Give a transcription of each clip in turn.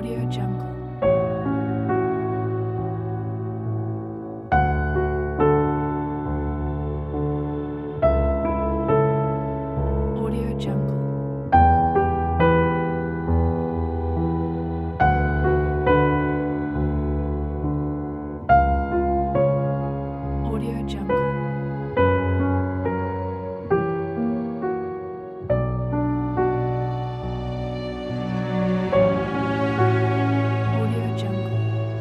Audio Jungle. Audio Jungle. Audio Jungle. Audio Jungle.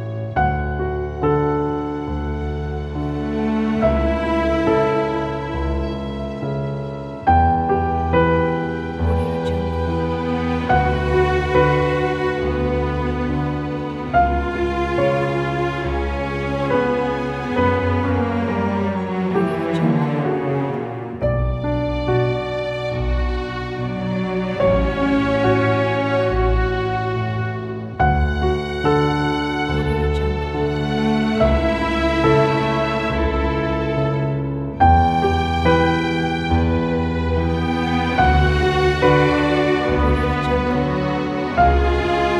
Audio Jungle. Audio Jungle. Audio Jungle. Audio Jungle.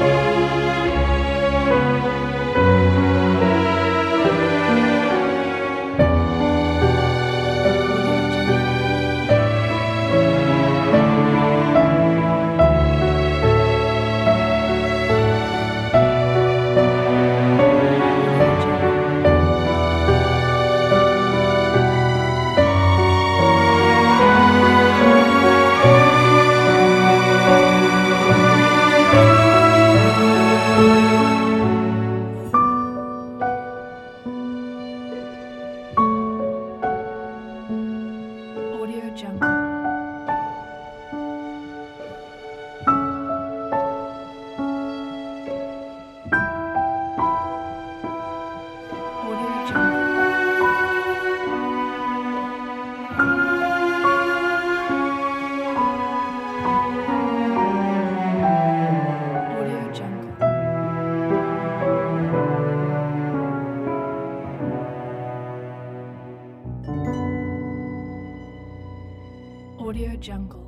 Audio Jungle. Audio Jungle. Audio Jungle. Audio Jungle. Audio Jungle. Audio Jungle.